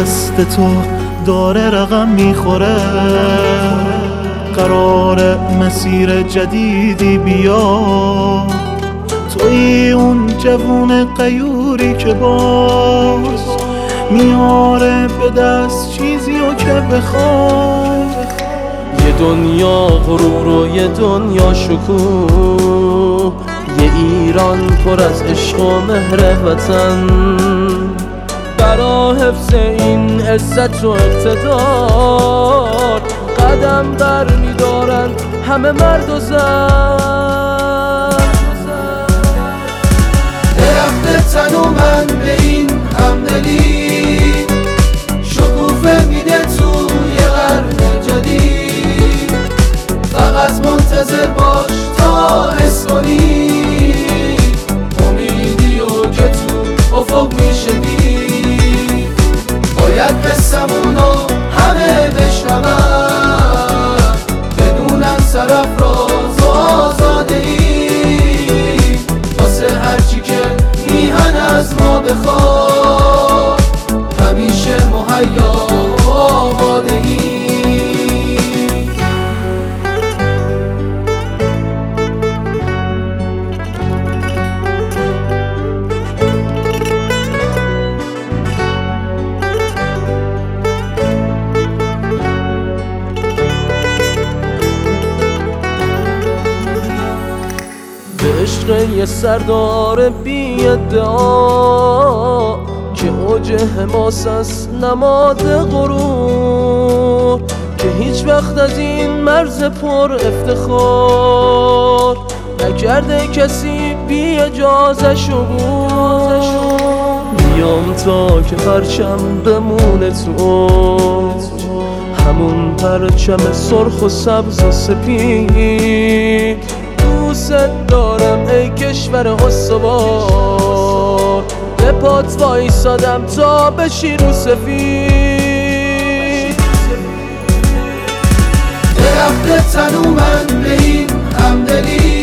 دست تو داره رقم میخوره، قرار مسیر جدیدی بیا. توی اون جوون غیوری که باز میاره به دست چیزی و که بخواد. یه دنیا غرور و یه دنیا شکوه، یه ایران پر از عشق و مهر وطن. برا حفظ این عزت و اقتدار قدم بر می‌دارن همه مرد و زن. درخت تنومند به این همدلی، شکوفه میده توی قرن جدید. فقط منتظر باش تا حس کنی امیدی و که تو افق میشه دید. باید قسمونو همه بشنون، بدونن سرافراز و آزاده ای. واسه هرچی که میهن از ما بخواد همیشه مهیا و آماده ای. عشق یه سردار بی ادعا که اوج حماس است نماد غرور، که هیچ وقت از این مرز پر افتخار نکرده کسی بی اجازش عبور. میام تا که پرچم بمونه تو همون پرچم سرخ و سبز و سپید. دوست دارم ای کشور استوار، به پات وایسادم تا بشی رو سفید. درخت تنومند به این همدلی،